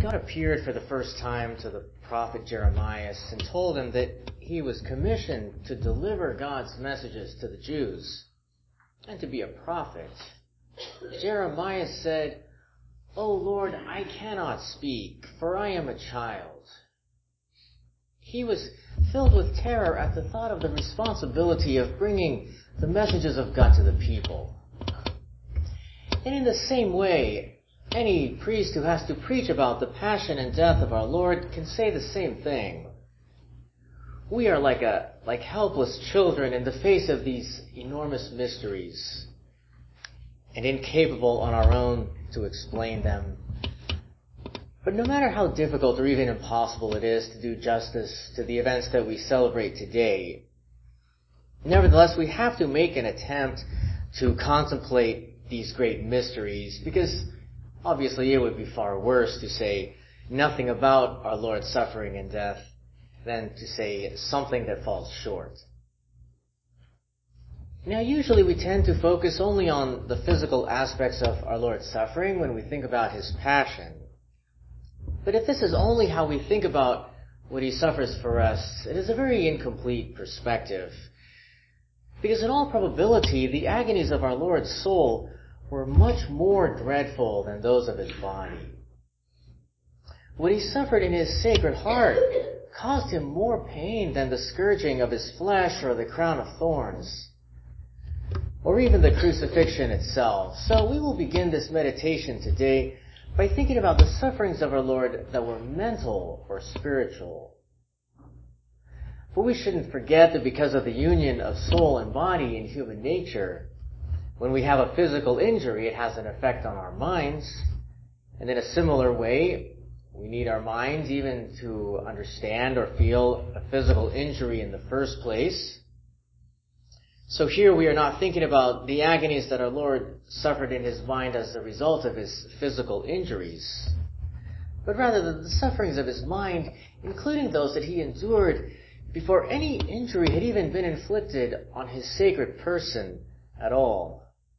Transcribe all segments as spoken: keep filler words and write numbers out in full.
God appeared for the first time to the prophet Jeremiah and told him that he was commissioned to deliver God's messages to the Jews and to be a prophet. Jeremiah said, "O Lord, I cannot speak, for I am a child." He was filled with terror at the thought of the responsibility of bringing the messages of God to the people. And in the same way, any priest who has to preach about the passion and death of our Lord can say the same thing. We are like a like helpless children in the face of these enormous mysteries, and incapable on our own to explain them. But no matter how difficult or even impossible it is to do justice to the events that we celebrate today, nevertheless we have to make an attempt to contemplate these great mysteries, because obviously it would be far worse to say nothing about our Lord's suffering and death than to say something that falls short. Now, usually we tend to focus only on the physical aspects of our Lord's suffering when we think about His passion. But if this is only how we think about what He suffers for us, it is a very incomplete perspective. Because in all probability, the agonies of our Lord's soul were much more dreadful than those of His body. What He suffered in His sacred heart caused Him more pain than the scourging of His flesh or the crown of thorns, or even the crucifixion itself. So we will begin this meditation today by thinking about the sufferings of our Lord that were mental or spiritual. But we shouldn't forget that because of the union of soul and body in human nature, when we have a physical injury, it has an effect on our minds. And in a similar way, we need our minds even to understand or feel a physical injury in the first place. So here we are not thinking about the agonies that our Lord suffered in His mind as a result of His physical injuries, but rather the sufferings of His mind, including those that He endured before any injury had even been inflicted on His sacred person at all.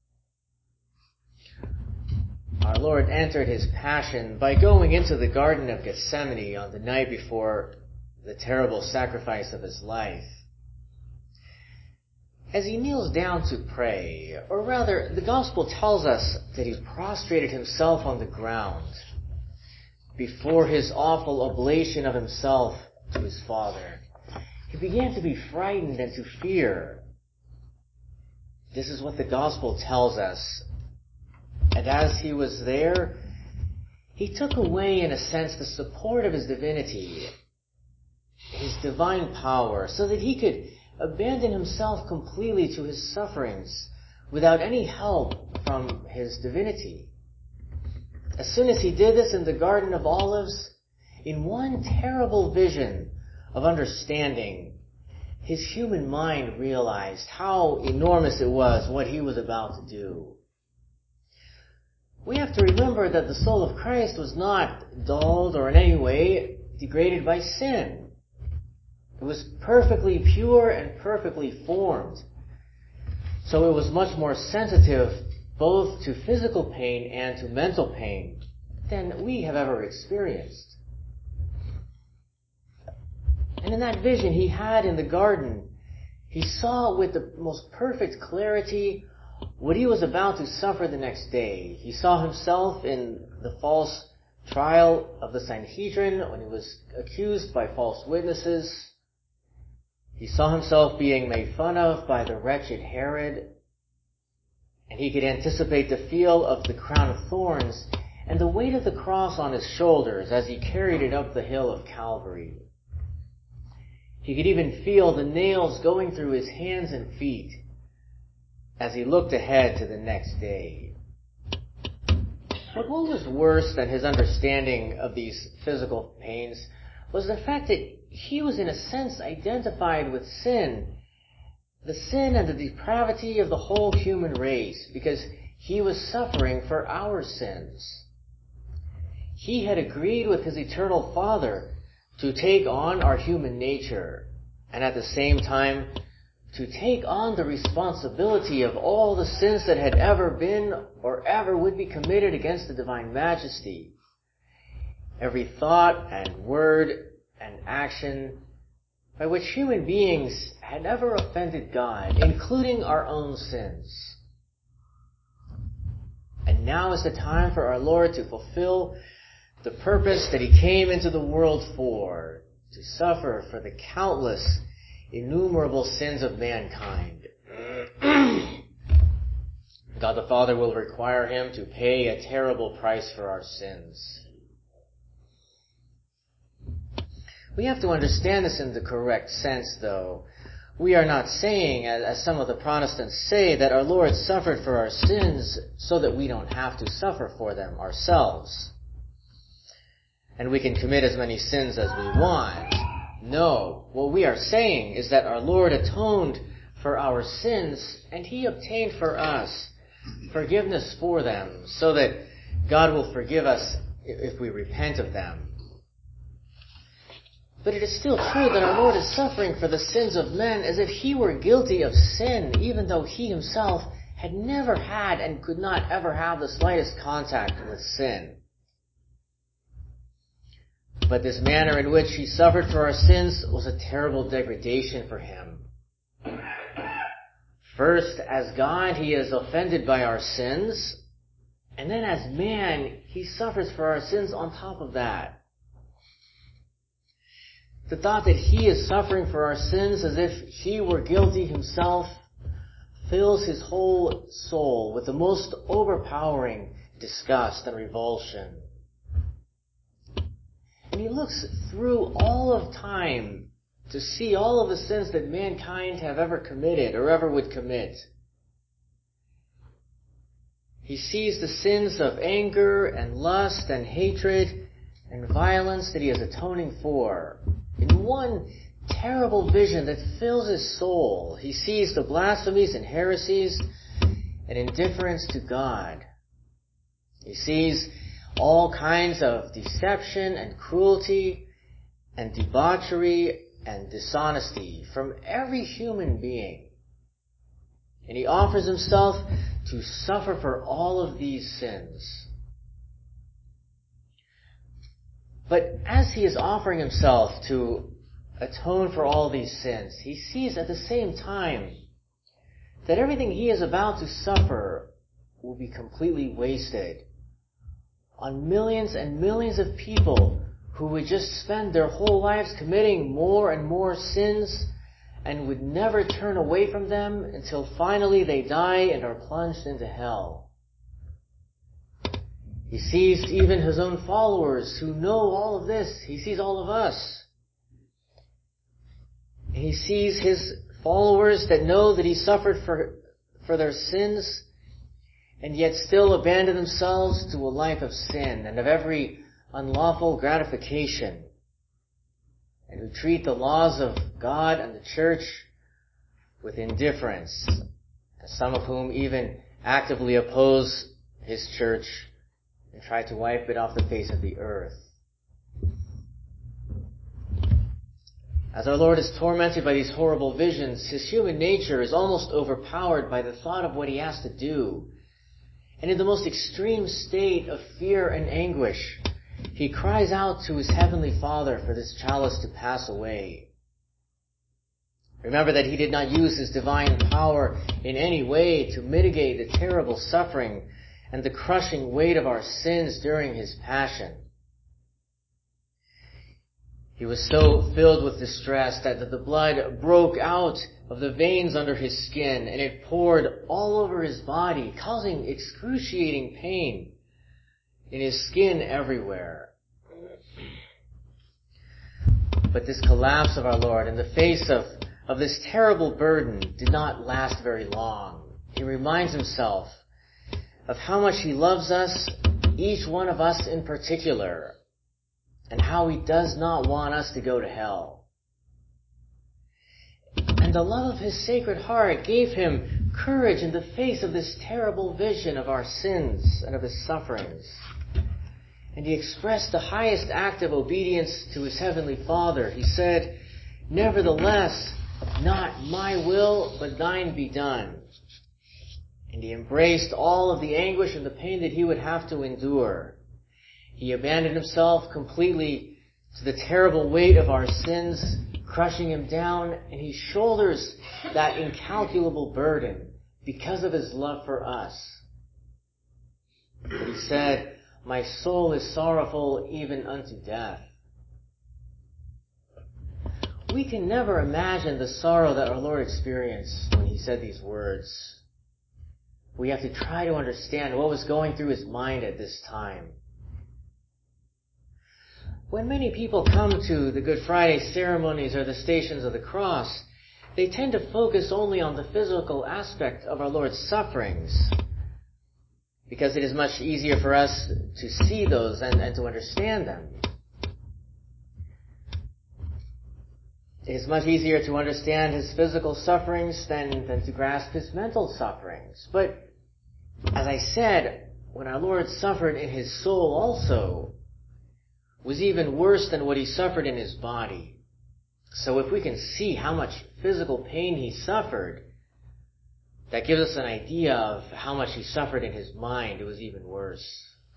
Our Lord entered His passion by going into the Garden of Gethsemane on the night before the terrible sacrifice of His life. As He kneels down to pray, or rather, the Gospel tells us that He prostrated Himself on the ground before His awful oblation of Himself to His Father. He began to be frightened and to fear. This is what the Gospel tells us. And as He was there, He took away, in a sense, the support of His divinity, His divine power, so that He could abandon Himself completely to His sufferings without any help from His divinity. As soon as He did this in the Garden of Olives, in one terrible vision of understanding, His human mind realized how enormous it was what He was about to do. We have to remember that the soul of Christ was not dulled or in any way degraded by sin. It was perfectly pure and perfectly formed. So it was much more sensitive both to physical pain and to mental pain than we have ever experienced. And in that vision He had in the garden, He saw with the most perfect clarity what He was about to suffer the next day. He saw Himself in the false trial of the Sanhedrin when He was accused by false witnesses. He saw Himself being made fun of by the wretched Herod, and He could anticipate the feel of the crown of thorns and the weight of the cross on His shoulders as He carried it up the hill of Calvary. He could even feel the nails going through His hands and feet as He looked ahead to the next day. But what was worse than His understanding of these physical pains was the fact that He was in a sense identified with sin, the sin and the depravity of the whole human race, because He was suffering for our sins. He had agreed with His eternal Father to take on our human nature, and at the same time to take on the responsibility of all the sins that had ever been or ever would be committed against the divine majesty. every thought and word and action by which human beings had ever offended God, including our own sins. And now is the time for our Lord to fulfill the purpose that He came into the world for, to suffer for the countless, innumerable sins of mankind. God the Father will require Him to pay a terrible price for our sins. We have to understand this in the correct sense, though. We are not saying, as some of the Protestants say, that our Lord suffered for our sins so that we don't have to suffer for them ourselves, and we can commit as many sins as we want. No, what we are saying is that our Lord atoned for our sins, and He obtained for us forgiveness for them, so that God will forgive us if we repent of them. But it is still true that our Lord is suffering for the sins of men as if He were guilty of sin, even though He Himself had never had and could not ever have the slightest contact with sin. But this manner in which He suffered for our sins was a terrible degradation for Him. First, as God, He is offended by our sins, and then as man, He suffers for our sins on top of that. The thought that He is suffering for our sins as if He were guilty Himself fills His whole soul with the most overpowering disgust and revulsion. And He looks through all of time to see all of the sins that mankind have ever committed or ever would commit. He sees the sins of anger and lust and hatred and violence that He is atoning for in one terrible vision that fills His soul. He sees the blasphemies and heresies and indifference to God. He sees all kinds of deception and cruelty and debauchery and dishonesty from every human being. And He offers Himself to suffer for all of these sins. But as He is offering Himself to atone for all these sins, He sees at the same time that everything He is about to suffer will be completely wasted on millions and millions of people who would just spend their whole lives committing more and more sins and would never turn away from them until finally they die and are plunged into hell. He sees even His own followers who know all of this. He sees all of us. And He sees His followers that know that He suffered for, for their sins and yet still abandon themselves to a life of sin and of every unlawful gratification, and who treat the laws of God and the church with indifference, and some of whom even actively oppose His church and try to wipe it off the face of the earth. As our Lord is tormented by these horrible visions, His human nature is almost overpowered by the thought of what He has to do. And in the most extreme state of fear and anguish, He cries out to His Heavenly Father for this chalice to pass away. Remember that He did not use His divine power in any way to mitigate the terrible suffering and the crushing weight of our sins during His passion. He was so filled with distress that the blood broke out of the veins under His skin, and it poured all over His body, causing excruciating pain in His skin everywhere. But this collapse of our Lord in the face of, of this terrible burden did not last very long. He reminds Himself of how much He loves us, each one of us in particular, and how He does not want us to go to hell. And the love of His Sacred Heart gave Him courage in the face of this terrible vision of our sins and of His sufferings. And He expressed the highest act of obedience to His Heavenly Father. He said, "Nevertheless, not my will, but thine be done." And He embraced all of the anguish and the pain that He would have to endure. He abandoned himself completely to the terrible weight of our sins, crushing him down, and he shoulders that incalculable burden because of his love for us. But he said, "My soul is sorrowful even unto death." We can never imagine the sorrow that our Lord experienced when he said these words. We have to try to understand what was going through his mind at this time. When many people come to the Good Friday ceremonies or the Stations of the Cross, they tend to focus only on the physical aspect of our Lord's sufferings, because it is much easier for us to see those and, and to understand them. It is much easier to understand his physical sufferings than, than to grasp his mental sufferings. But, as I said, when our Lord suffered in his soul also, was even worse than what he suffered in his body. So if we can see how much physical pain he suffered, that gives us an idea of how much he suffered in his mind. It was even worse.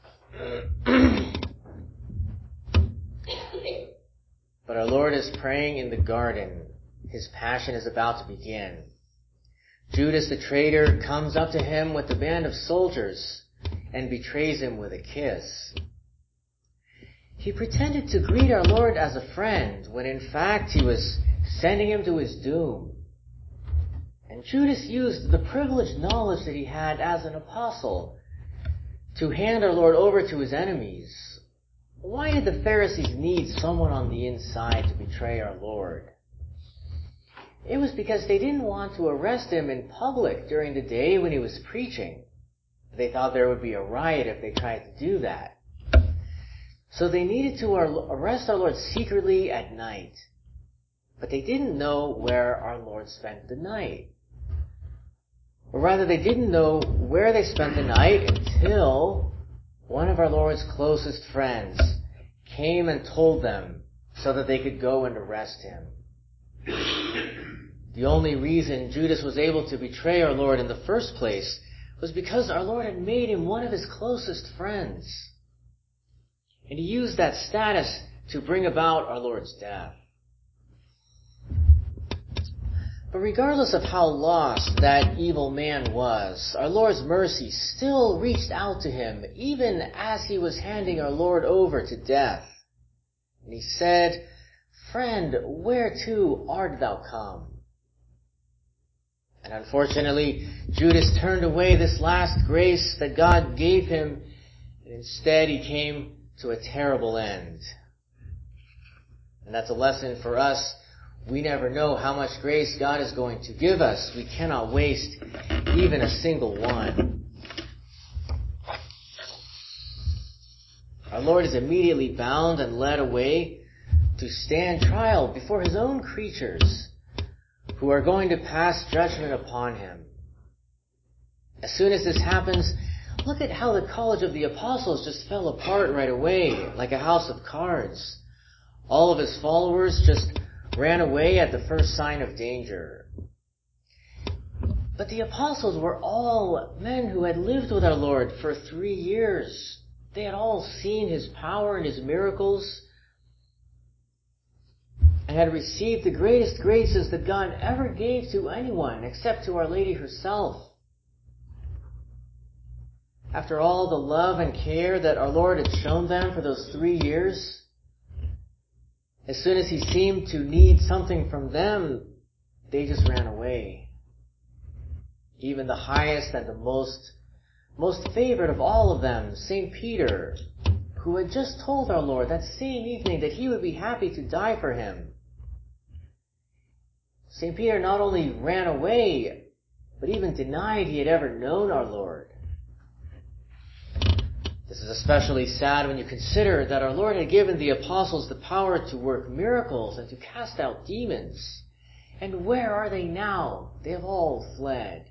But our Lord is praying in the garden. His passion is about to begin. Judas the traitor comes up to him with a band of soldiers and betrays him with a kiss. He pretended to greet our Lord as a friend when in fact he was sending him to his doom. And Judas used the privileged knowledge that he had as an apostle to hand our Lord over to his enemies. Why did the Pharisees need someone on the inside to betray our Lord? It was because they didn't want to arrest him in public during the day when he was preaching. They thought there would be a riot if they tried to do that. So they needed to arrest our Lord secretly at night. But they didn't know where our Lord spent the night. Or rather, they didn't know where they spent the night until one of our Lord's closest friends came and told them so that they could go and arrest him. The only reason Judas was able to betray our Lord in the first place was because our Lord had made him one of his closest friends. And he used that status to bring about our Lord's death. But regardless of how lost that evil man was, our Lord's mercy still reached out to him, even as he was handing our Lord over to death. And he said, "Friend, whereto art thou come?" And unfortunately, Judas turned away this last grace that God gave him, and instead he came to a terrible end. And that's a lesson for us. We never know how much grace God is going to give us. We cannot waste even a single one. Our Lord is immediately bound and led away to stand trial before his own creatures who are going to pass judgment upon him. As soon as this happens, look at how the College of the Apostles just fell apart right away, like a house of cards. All of his followers just ran away at the first sign of danger. But the apostles were all men who had lived with our Lord for three years. They had all seen his power and his miracles, and had received the greatest graces that God ever gave to anyone except to Our Lady herself. After all the love and care that our Lord had shown them for those three years, as soon as he seemed to need something from them, they just ran away. Even the highest and the most, most favored of all of them, Saint Peter, who had just told our Lord that same evening that he would be happy to die for him. Saint Peter not only ran away, but even denied he had ever known our Lord. This is especially sad when you consider that our Lord had given the apostles the power to work miracles and to cast out demons. And where are they now? They have all fled.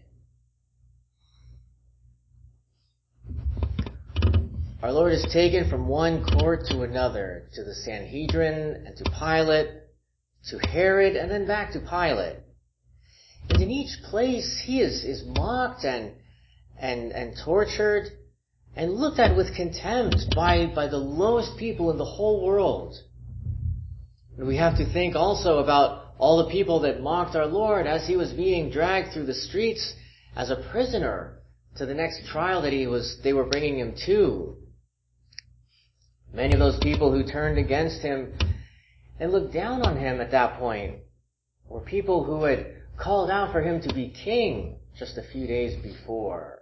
Our Lord is taken from one court to another, to the Sanhedrin and to Pilate, to Herod and then back to Pilate. And in each place he is, is mocked and, and, and tortured and looked at with contempt by, by the lowest people in the whole world. And we have to think also about all the people that mocked our Lord as he was being dragged through the streets as a prisoner to the next trial that he was, they were bringing him to. Many of those people who turned against him and looked down on him at that point were people who had called out for him to be king just a few days before.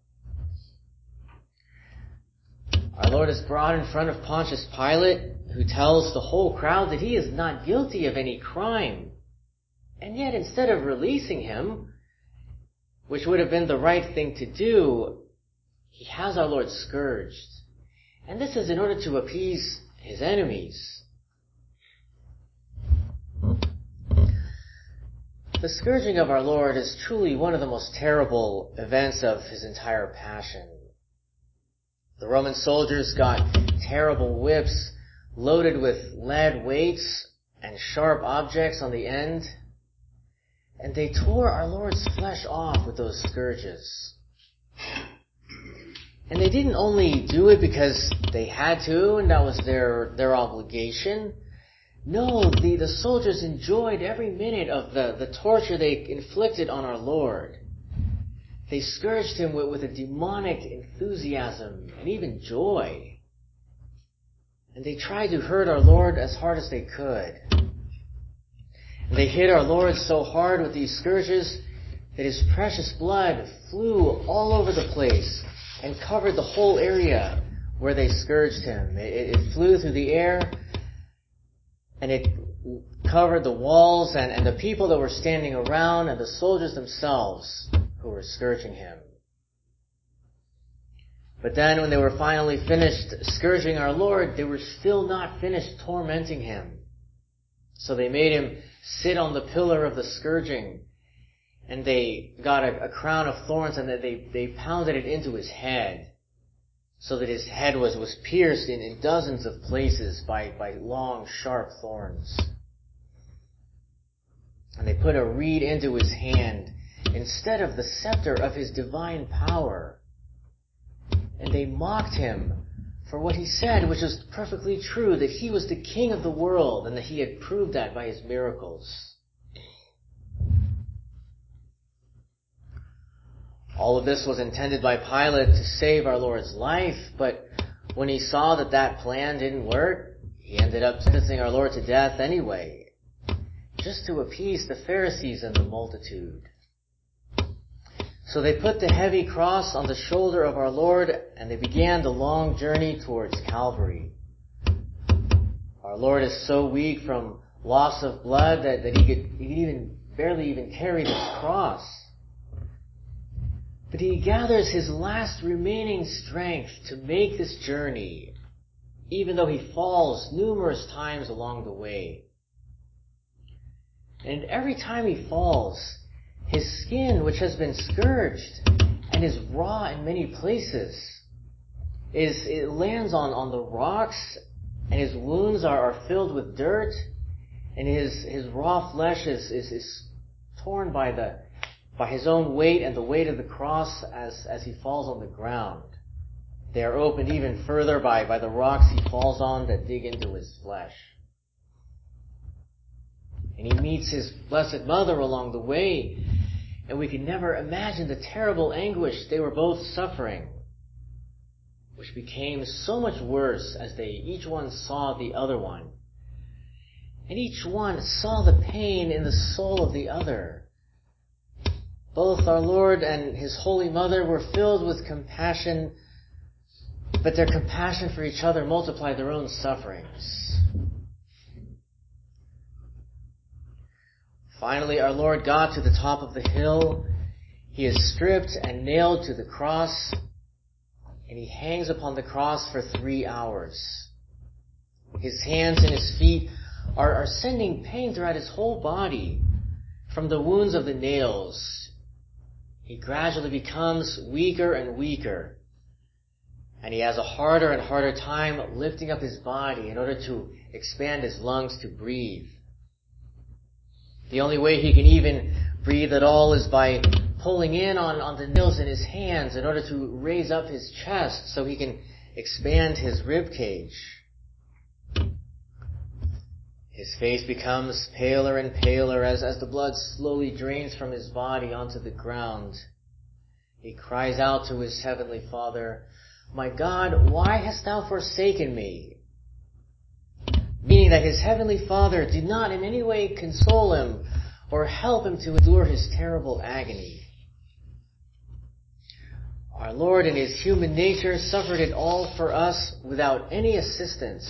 Our Lord is brought in front of Pontius Pilate, who tells the whole crowd that he is not guilty of any crime. And yet, instead of releasing him, which would have been the right thing to do, he has our Lord scourged. And this is in order to appease his enemies. The scourging of our Lord is truly one of the most terrible events of his entire passion. The Roman soldiers got terrible whips loaded with lead weights and sharp objects on the end, and they tore our Lord's flesh off with those scourges. And they didn't only do it because they had to and that was their, their obligation. No, the, the soldiers enjoyed every minute of the, the torture they inflicted on our Lord. They scourged him with, with a demonic enthusiasm and even joy. And they tried to hurt our Lord as hard as they could. And they hit our Lord so hard with these scourges that his precious blood flew all over the place and covered the whole area where they scourged him. It, it flew through the air, and it covered the walls and, and the people that were standing around and the soldiers themselves who were scourging him. But then when they were finally finished scourging our Lord, they were still not finished tormenting him. So they made him sit on the pillar of the scourging, and they got a, a crown of thorns and they, they pounded it into his head, so that his head was, was pierced in, in dozens of places by, by long, sharp thorns. And they put a reed into his hand instead of the scepter of his divine power. And they mocked him for what he said, which was perfectly true, that he was the king of the world and that he had proved that by his miracles. All of this was intended by Pilate to save our Lord's life, but when he saw that that plan didn't work, he ended up sentencing our Lord to death anyway, just to appease the Pharisees and the multitude. So they put the heavy cross on the shoulder of our Lord, and they began the long journey towards Calvary. Our Lord is so weak from loss of blood that, that he could, he could even barely even carry this cross. But he gathers his last remaining strength to make this journey, even though he falls numerous times along the way. And every time he falls, his skin, which has been scourged and is raw in many places, is it lands on, on the rocks, and his wounds are, are filled with dirt, and his, his raw flesh is, is, is torn by the by his own weight and the weight of the cross as, as he falls on the ground. They are opened even further by, by the rocks he falls on that dig into his flesh. And he meets his Blessed Mother along the way, and we can never imagine the terrible anguish they were both suffering, which became so much worse as they each one saw the other one. And each one saw the pain in the soul of the other. Both our Lord and his Holy Mother were filled with compassion, but their compassion for each other multiplied their own sufferings. Finally, our Lord got to the top of the hill. He is stripped and nailed to the cross, and he hangs upon the cross for three hours. His hands and his feet are, are sending pain throughout his whole body from the wounds of the nails. He gradually becomes weaker and weaker, and he has a harder and harder time lifting up his body in order to expand his lungs to breathe. The only way he can even breathe at all is by pulling in on, on the nails in his hands in order to raise up his chest so he can expand his rib cage. His face becomes paler and paler as, as the blood slowly drains from his body onto the ground. He cries out to his heavenly Father, "My God, why hast thou forsaken me?" Meaning that his heavenly Father did not in any way console him or help him to endure his terrible agony. Our Lord in his human nature suffered it all for us without any assistance.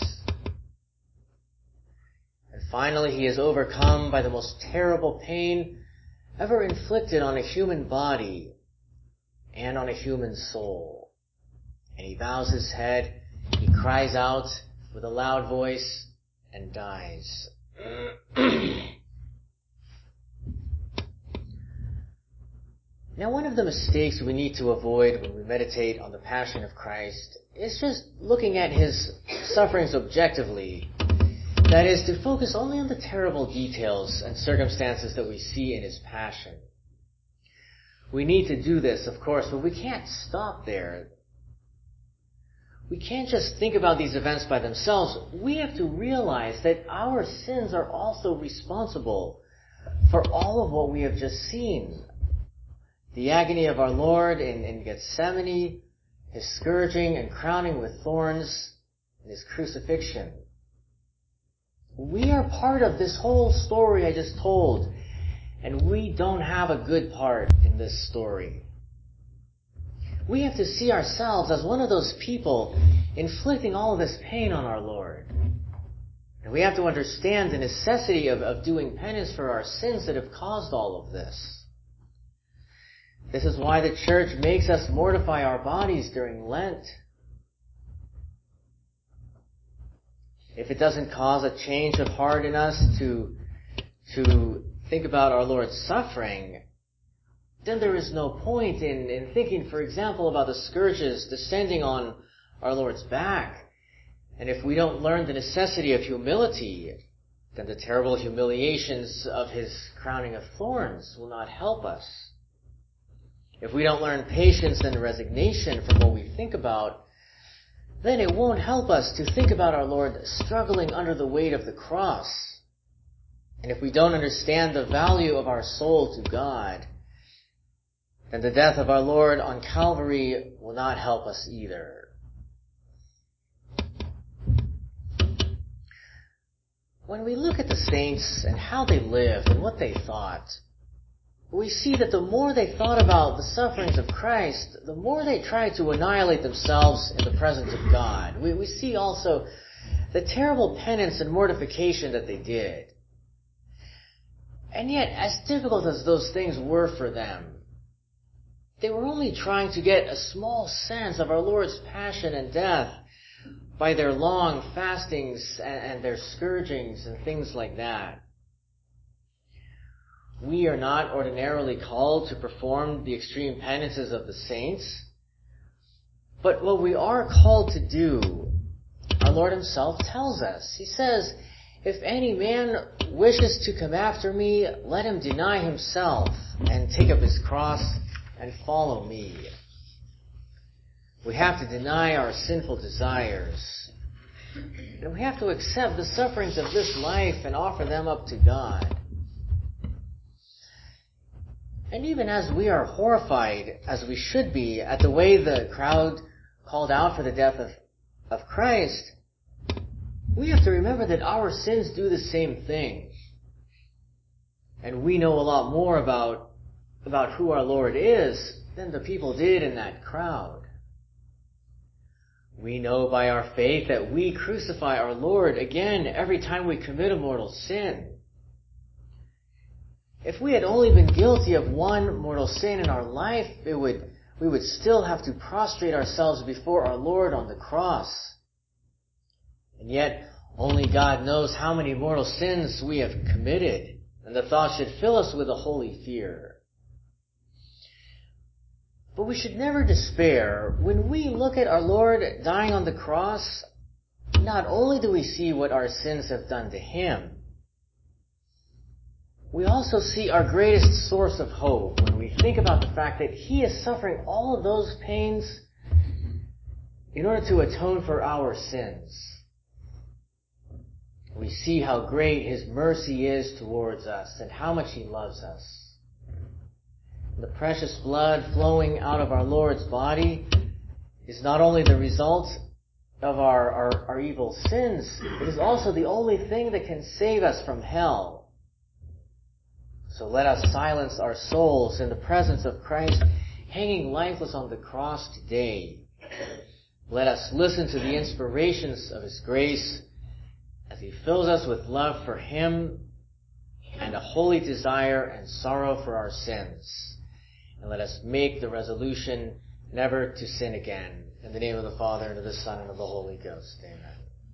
And finally he is overcome by the most terrible pain ever inflicted on a human body and on a human soul. And he bows his head, he cries out with a loud voice, and dies. Now, one of the mistakes we need to avoid when we meditate on the Passion of Christ is just looking at his sufferings objectively. That is, to focus only on the terrible details and circumstances that we see in his passion. We need to do this, of course, but we can't stop there. We can't just think about these events by themselves. We have to realize that our sins are also responsible for all of what we have just seen. The agony of our Lord in, in Gethsemane, his scourging and crowning with thorns, and his crucifixion. We are part of this whole story I just told, and we don't have a good part in this story. We have to see ourselves as one of those people inflicting all of this pain on our Lord. And we have to understand the necessity of, of doing penance for our sins that have caused all of this. This is why the church makes us mortify our bodies during Lent. If it doesn't cause a change of heart in us to, to think about our Lord's suffering, then there is no point in, in thinking, for example, about the scourges descending on our Lord's back. And if we don't learn the necessity of humility, then the terrible humiliations of his crowning of thorns will not help us. If we don't learn patience and resignation from what we think about, then it won't help us to think about our Lord struggling under the weight of the cross. And if we don't understand the value of our soul to God, then the death of our Lord on Calvary will not help us either. When we look at the saints and how they lived and what they thought, we see that the more they thought about the sufferings of Christ, the more they tried to annihilate themselves in the presence of God. We, we see also the terrible penance and mortification that they did. And yet, as difficult as those things were for them, they were only trying to get a small sense of our Lord's passion and death by their long fastings and, and their scourgings and things like that. We are not ordinarily called to perform the extreme penances of the saints, but what we are called to do, our Lord himself tells us. He says, "If any man wishes to come after me, let him deny himself and take up his cross and follow me." We have to deny our sinful desires, and we have to accept the sufferings of this life and offer them up to God. And even as we are horrified, as we should be, at the way the crowd called out for the death of, of Christ, we have to remember that our sins do the same thing. And we know a lot more about, about who our Lord is than the people did in that crowd. We know by our faith that we crucify our Lord again every time we commit a mortal sin. If we had only been guilty of one mortal sin in our life, it would, we would still have to prostrate ourselves before our Lord on the cross. And yet, only God knows how many mortal sins we have committed, and the thought should fill us with a holy fear. But we should never despair. When we look at our Lord dying on the cross, not only do we see what our sins have done to him, we also see our greatest source of hope when we think about the fact that He is suffering all of those pains in order to atone for our sins. We see how great His mercy is towards us and how much He loves us. The precious blood flowing out of our Lord's body is not only the result of our, our, our evil sins, it is also the only thing that can save us from hell. So let us silence our souls in the presence of Christ hanging lifeless on the cross today. Let us listen to the inspirations of His grace as He fills us with love for Him and a holy desire and sorrow for our sins. And let us make the resolution never to sin again. In the name of the Father, and of the Son, and of the Holy Ghost. Amen.